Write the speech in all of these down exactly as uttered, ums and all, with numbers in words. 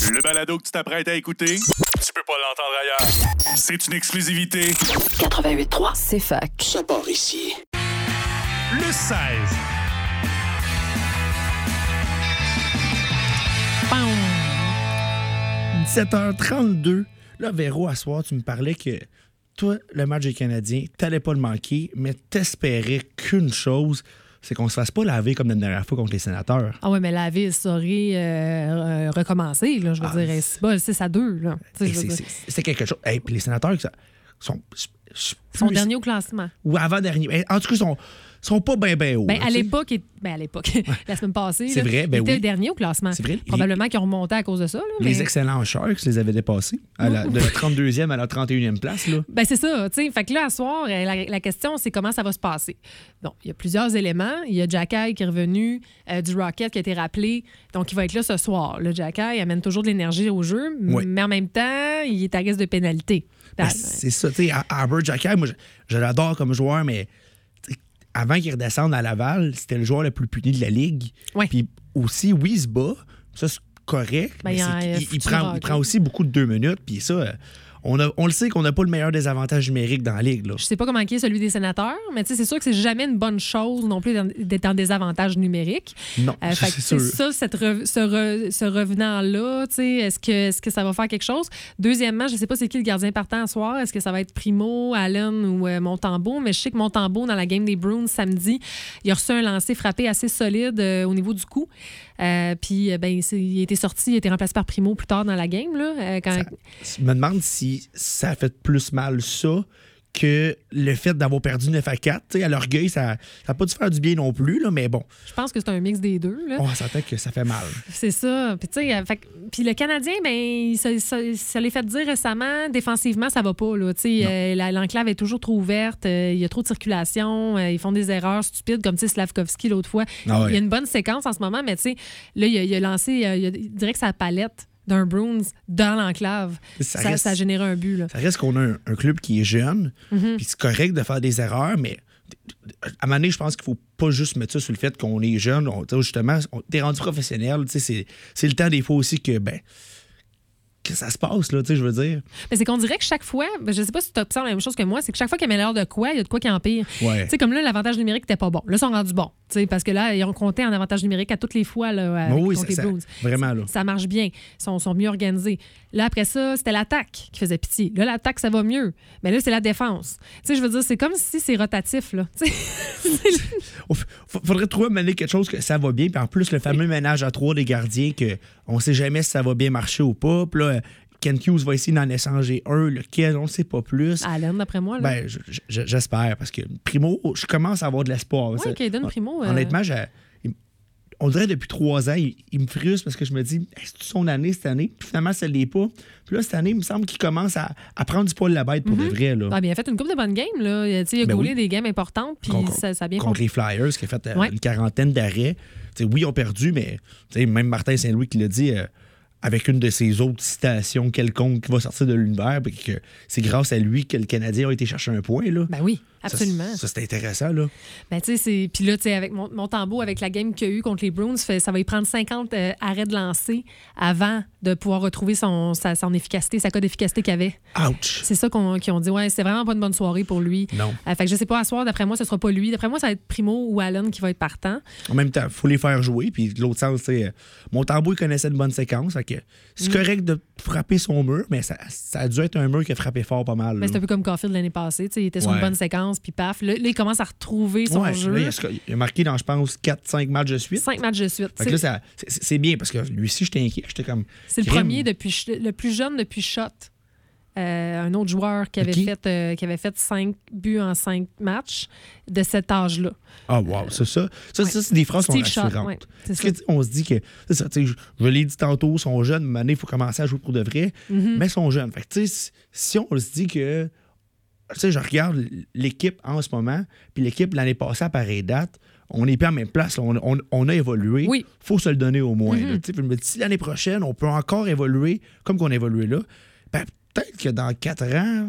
Le balado que tu t'apprêtes à écouter, tu peux pas l'entendre ailleurs. C'est une exclusivité. quatre-vingt-huit trois, c'est fac. Ça part ici. Le seize. dix-sept heures trente-deux. Là, Véro, à soir, tu me parlais que toi, le match des Canadiens, t'allais pas le manquer, mais t'espérais qu'une chose, c'est qu'on se fasse pas laver comme la dernière fois contre les Sénateurs. Ah ouais, mais la ville saurait euh, recommencer, là, je veux Ah, dire, c'est pas six à deux, là. Tu sais, je veux C'est, dire. c'est, c'est quelque chose. Hey, puis les Sénateurs ça, sont... Son plus- dernier au classement. Ou avant-dernier. Hey, en tout cas, ils sont, sont pas bien, bien hauts. Ben, là, à tu sais. l'époque, il- ben, à l'époque, la semaine passée, C'est là, vrai, ben il était oui. le dernier au classement. C'est vrai. Probablement qu'ils ont remonté à cause de ça. Là, Les mais... excellents Sharks les avaient dépassés à la, de la trente-deuxième à la trente et unième place. Là. Ben c'est ça, tu sais. Fait que là, à soir, euh, la, la question, c'est comment ça va se passer. Bon, il y a plusieurs éléments. Il y a Jacky qui est revenu euh, du Rocket qui a été rappelé. Donc, il va être là ce soir. Le Jacky amène toujours de l'énergie au jeu, Oui. mais en même temps, il est à risque de pénalité. Ben, Ben, c'est ça, tu sais, Albert Jacquet, moi, je, je l'adore comme joueur, mais tu sais, avant qu'il redescende à Laval, c'était le joueur le plus puni de la Ligue. Ouais. Puis aussi, oui, il se bat, ça c'est correct, Ben, mais il y a c'est un qu'il- il, futur prend, hockey. il prend aussi beaucoup de deux minutes, puis ça, euh, on, a, on le sait qu'on n'a pas le meilleur des avantages numériques dans la Ligue. Là. je sais pas comment est celui des sénateurs, mais tu sais, c'est sûr que c'est jamais une bonne chose non plus d'être en désavantage numérique. Non, Euh, ça, fait que, c'est tu sais, sûr. ça, cette re- ce, re- ce revenant-là, tu sais, est-ce que, est-ce que ça va faire quelque chose? Deuxièmement, je sais pas c'est qui le gardien partant ce soir. Est-ce que ça va être Primo, Allen ou euh, Montembeault? Mais je sais que Montembeault, dans la game des Bruins samedi, il a reçu un lancer frappé assez solide euh, au niveau du cou. Euh, puis, euh, ben, c'est- il a été sorti, il a été remplacé par Primo plus tard dans la game. Là, euh, quand... Je me demande si ça a fait plus mal ça que le fait d'avoir perdu neuf à quatre. Tu sais, à l'orgueil, ça n'a pas dû faire du bien non plus, là, mais bon, Je pense que c'est un mix des deux. Là. on s'entend que ça fait mal. C'est ça. Puis, tu sais, euh, fait que- puis le Canadien, ben, il- ça, ça, ça l'est fait dire récemment, défensivement, ça va pas. Là. Tu sais, euh, la- l'enclave est toujours trop ouverte. euh, Il y a trop de circulation. euh, ils font des erreurs stupides, comme tu sais, Slavkovski l'autre fois. Ah ouais. Il y a une bonne séquence en ce moment, mais tu sais, là, il a, il a lancé, euh, il a, il dirait que sa palette d'un Bruins dans l'enclave. Ça Ça, reste- ça a généré un but. Là. Ça reste qu'on a un, un club qui est jeune, Mm-hmm. puis c'est correct de faire des erreurs, mais à un moment donné, je pense qu'il faut pas juste mettre ça sur le fait qu'on est jeune. On, tu sais, justement, on, t'es rendu professionnel. Tu sais, C'est, c'est le temps des fois aussi que, ben, que ça se passe, là, tu sais, je veux dire. Mais c'est qu'on dirait que chaque fois, ben, je sais pas si tu observes la même chose que moi, c'est que chaque fois qu'il y a l'heure de quoi, il y a de quoi qui empire. Ouais. Tu sais, comme là, l'avantage numérique n'était pas bon. Là, ils sont rendus bons. Tu sais, parce que là, ils ont compté en avantage numérique à toutes les fois là, avec, Oui, contre ça- les ça- Bruins. vraiment, là. Ça marche bien. Ils sont, sont mieux organisés. Là, après ça, c'était l'attaque qui faisait pitié. Là, l'attaque, ça va mieux. Mais là, c'est la défense. Tu sais, je veux dire, c'est comme si c'est rotatif, là. Tu sais, F- Faudrait trouver mener quelque chose que ça va bien, puis en plus, le fameux ménage à trois des gardiens, que on sait jamais si ça va bien marcher ou pas. Puis là, Ken Hughes va essayer d'en échanger un, lequel, on ne sait pas plus. Allen, d'après moi, là. Ben, je- je- j'espère, parce que Primo, je commence à avoir de l'espoir. Ouais, Ça- Caden Primo, euh, Honnêtement, j'ai- il- on dirait depuis trois ans, il, il me frustre parce que je me dis, est-ce son année cette année? Puis finalement, ça ne l'est pas. Puis là, cette année, il me semble qu'il commence à, à prendre du poil de la bête pour de vrai. Là. Ah, bien, il a fait une couple de bonnes games, là. Tu sais, il a Ben gaulé oui. des games importantes, puis Con- ça, ça a bien contre fonctionné. les Flyers, qui a fait euh, Ouais. une quarantaine d'arrêts. Tu sais, oui, ils ont perdu, mais tu sais, même Martin Saint-Louis qui l'a dit, euh, avec une de ses autres citations quelconques qui va sortir de l'univers, puis que c'est grâce à lui que le Canadien a été chercher un point. Là. Ben oui, Ça, absolument. Ça, c'est intéressant. Là. Ben, tu sais, c'est. Puis là, tu sais, avec mon, Montembeault, avec la game qu'il y a eu contre les Bruins, fait- ça va y prendre cinquante euh, arrêts de lancer avant de pouvoir retrouver son, sa, son efficacité, sa cote d'efficacité qu'il avait. Ouch! C'est ça qu'on, qu'ils ont dit. Ouais, c'est vraiment pas une bonne soirée pour lui. Non. Euh, fait que je sais pas, à soir, d'après moi, ce sera pas lui. D'après moi, ça va être Primo ou Allen qui va être partant. En même temps, il faut les faire jouer. Puis de l'autre sens, c'est Montembeault, il connaissait une bonne séquence. Fait que c'est Mm. correct de frapper son mur, mais ça, ça a dû être un mur qui a frappé fort pas mal. Ben, là. c'est un peu comme Caulfield l'année passée. Tu sais, il était sur Ouais. une bonne séquence, puis paf. Là, là, il commence à retrouver son Ouais, jeu. là, il, a, il a marqué dans, je pense, quatre cinq matchs de suite. Cinq matchs de suite. Fait que là, ça- c'est, c'est bien parce que lui aussi, j'étais inquiet. J'étais comme. C'est le crime. premier depuis le plus jeune depuis Shot. Euh, un autre joueur qui avait, Qui? fait, euh, qui avait fait cinq buts en cinq matchs de cet âge-là. Ah, wow, c'est ça. Ça, Ouais. ça, c'est des phrases qui sont Steve Shot, rassurantes. ouais, c'est Parce ça. que, tu sais, on se dit que, c'est ça, tu sais, je, je l'ai dit tantôt, ils sont jeunes, mais il faut commencer à jouer pour de vrai, Mm-hmm. mais ils sont jeunes. Fait que, tu sais, si- si on se dit que, tu sais, je regarde l'équipe en ce moment, puis l'équipe l'année passée à pareille date, on n'est plus à la même place. là. On, on- on a évolué. Oui. faut se le donner au moins. Mm-hmm. là. Tu sais, puis je me dis, si l'année prochaine, on peut encore évoluer comme qu'on a évolué là, ben, peut-être que dans quatre ans,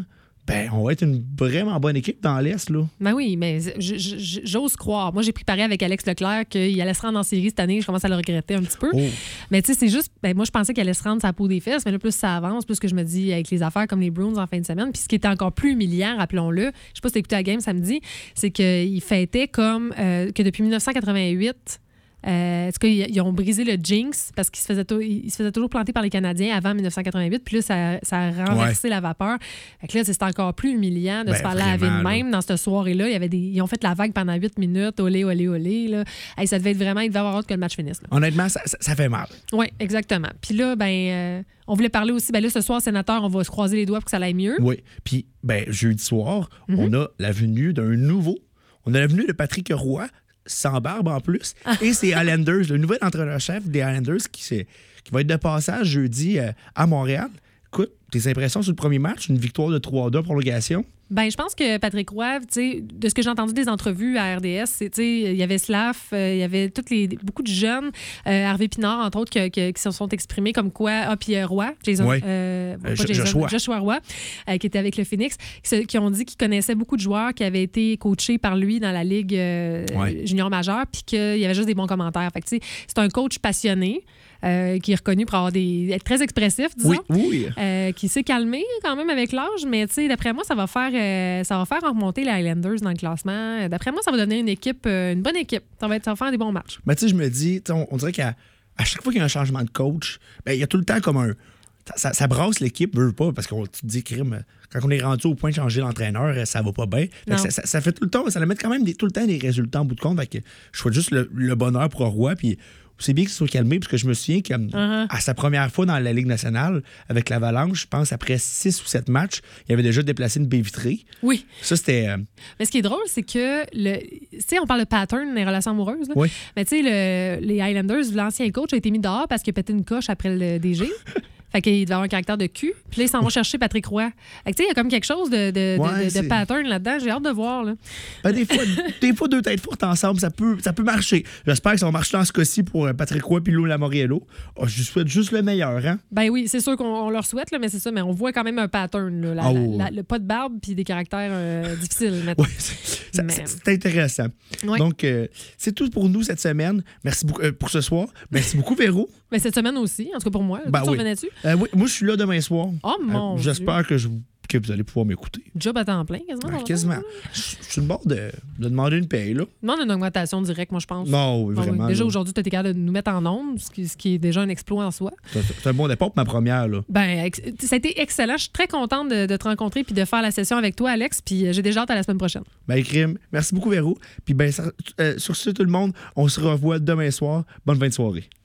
Ben, on va être une vraiment bonne équipe dans l'Est, là. Ben oui, mais j- j- j'ose croire. Moi, j'ai préparé avec Alex Leclerc qu'il allait se rendre en série cette année. Je commence à le regretter un petit peu. Oh. Mais tu sais, c'est juste... Ben, moi, je pensais qu'il allait se rendre sa peau des fesses, mais là, plus ça avance, plus que je me dis avec les affaires comme les Bruins en fin de semaine. Puis ce qui était encore plus humiliant, rappelons-le, je sais pas si t'as écouté la game samedi, c'est qu'il fêtait comme euh, que depuis dix-neuf cent quatre-vingt-huit... Euh, en tout cas, ils, ils ont brisé le jinx parce qu'ils se faisaient, tou- ils se faisaient toujours planter par les Canadiens avant dix-neuf cent quatre-vingt-huit. Puis là, ça, ça a renversé ouais. la vapeur. Fait que là, c'est encore plus humiliant de ben, se faire laver de même. Là. Dans cette soirée-là, il y avait des, ils ont fait la vague pendant huit minutes. Olé, olé, olé. Là. Hey, ça devait être vraiment... Il devait avoir hâte que le match finisse. Là. Honnêtement, ça, ça, ça fait mal. Oui, exactement. Puis là, ben, euh, on voulait parler aussi... Ben là, ce soir, sénateur, on va se croiser les doigts pour que ça aille mieux. Oui. Puis, ben, jeudi soir, Mm-hmm. on a la venue d'un nouveau... On a la venue de Patrick Roy, sans barbe en plus. Ah. Et c'est Islanders, le nouvel entraîneur-chef des Islanders qui, qui va être de passage jeudi euh, à Montréal. Écoute, tes impressions sur le premier match, une victoire de trois à deux, prolongation? Ben, je pense que Patrick Roy, tu sais, de ce que j'ai entendu des entrevues à R D S, c'est, tu sais, il y avait Slav, euh, il y avait toutes les, beaucoup de jeunes, euh, Hervé Pinard, entre autres, que, que, qui se sont exprimés comme quoi, ah, puis euh, Roy, Jason, ouais. euh, pas euh, Jason, Joshua. Joshua Roy, euh, qui était avec le Phoenix, qui, se, qui ont dit qu'ils connaissaient beaucoup de joueurs qui avaient été coachés par lui dans la Ligue euh, ouais. junior majeure, puis qu'il y avait juste des bons commentaires. Fait que, tu sais, c'est un coach passionné. Euh, qui est reconnu pour avoir des, être très expressif, disons. Oui, oui. Euh, qui s'est calmé quand même avec l'âge, mais d'après moi, ça va faire euh, ça va faire remonter les Highlanders dans le classement. D'après moi, ça va donner une équipe, euh, une bonne équipe. Ça va, être, ça va faire des bons matchs. Mais tu sais, je me dis, on, on dirait qu'à à chaque fois qu'il y a un changement de coach, ben, il y a tout le temps comme un... Ça, ça brasse l'équipe, veut pas, parce qu'on te dit, crime, quand on est rendu au point de changer l'entraîneur, ça va pas bien. Ça, ça, ça fait tout le temps, ça met quand même des, tout le temps des résultats en bout de compte. Fait que je souhaite juste le, le bonheur pour Roy, puis c'est bien qu'il se soit calmé, parce que je me souviens qu'à uh-huh. à sa première fois dans la Ligue nationale, avec l'Avalanche, je pense, après six ou sept matchs, il avait déjà déplacé une baie vitrée. Oui. Ça, c'était... Euh... Mais ce qui est drôle, c'est que, le... tu sais, on parle de pattern des relations amoureuses. Là. Oui. Mais tu sais, le... les Highlanders, l'ancien coach a été mis dehors parce qu'il a pété une coche après le D G. Fait qu'il devait avoir un caractère de cul. Puis là, ils s'en vont chercher Patrick Roy. Fait que tu sais, il y a comme quelque chose de, de, ouais, de, de pattern là-dedans. J'ai hâte de voir. Là. Ben, des, fois, des fois, deux têtes fortes ensemble, ça peut, ça peut marcher. J'espère que ça va marcher dans ce cas-ci pour Patrick Roy et Lou Lamoriello. Oh, je lui souhaite juste le meilleur. Hein? Ben oui, c'est sûr qu'on leur souhaite, là, mais c'est ça. Mais on voit quand même un pattern. Là, la, oh. la, la, le pas de barbe puis des caractères euh, difficiles. Oui, c'est, mais... c'est intéressant. Oui. Donc, euh, c'est tout pour nous cette semaine. Merci beaucoup euh, pour ce soir. Merci beaucoup, Véro. Mais cette semaine aussi, en tout cas pour moi. Ben, tu oui. revenais-tu? Euh, oui, moi, je suis là demain soir. Oh mon euh, J'espère Dieu. que, je, que vous allez pouvoir m'écouter. Job à temps plein, quasiment. Ben, quasiment. Je suis sur le bord de, de demander une paye, là. Demande une augmentation directe, moi, je pense. Non, oui, vraiment. Ah oui. Déjà, là. aujourd'hui, tu étais capable de nous mettre en ondes, ce qui, ce qui est déjà un exploit en soi. C'est, c'est un bon départ pour ma première, là. Ben, ça a été excellent. Je suis très contente de, de te rencontrer puis de faire la session avec toi, Alex. Puis j'ai déjà hâte à la semaine prochaine. Ben, crime. Merci beaucoup, Véro. Puis, ben, ça, euh, sur ce, tout le monde, on se revoit demain soir. Bonne fin de soirée.